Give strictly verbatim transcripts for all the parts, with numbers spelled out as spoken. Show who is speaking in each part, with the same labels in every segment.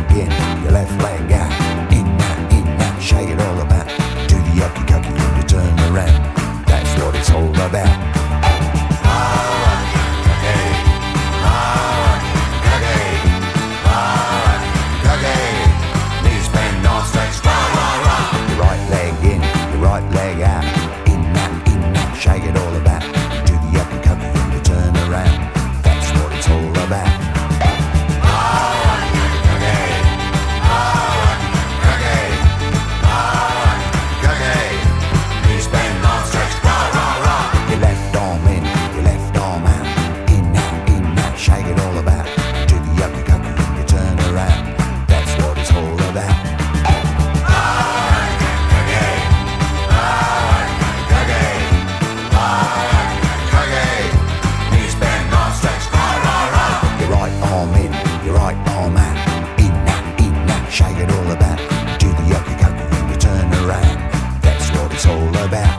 Speaker 1: in, your left leg out. In that, in that, shake it all about. Do the yucky cucky and you turn around. That's what it's all about. Shake it all about. Do the yucky cucky and you turn around. That's what it's all about. Your left arm in, your left arm out. In that, in that, shake it all about. Do the yucky cucky and you turn around. That's what it's all about. Your right arm out, in that, in that, shake it all about. Do the yucky cucky and you turn around. That's what it's all about.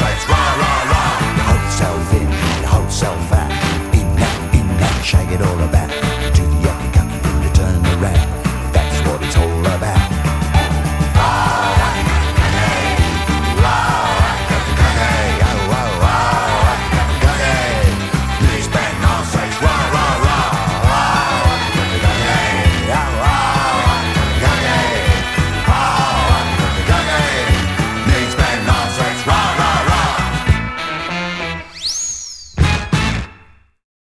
Speaker 1: Shake it all about.